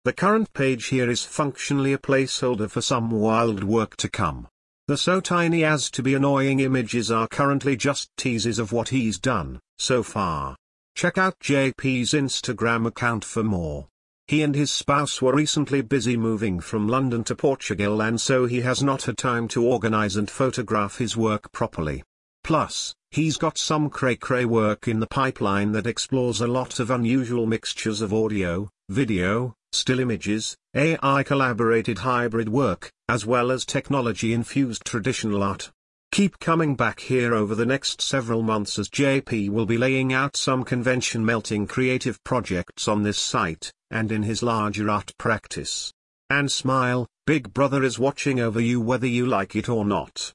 The current page here is functionally a placeholder for some wild work to come. The so tiny as to be annoying images are currently just teases of what he's done, so far. Check out JP's Instagram account for more. He and his spouse were recently busy moving from London to Portugal, and so he has not had time to organize and photograph his work properly. Plus, he's got some cray-cray work in the pipeline that explores a lot of unusual mixtures of audio, video, still images, AI-collaborated hybrid work, as well as technology-infused traditional art. Keep coming back here over the next several months as JP will be laying out some convention-melting creative projects on this site, and in his larger art practice. And smile, Big Brother is watching over you whether you like it or not.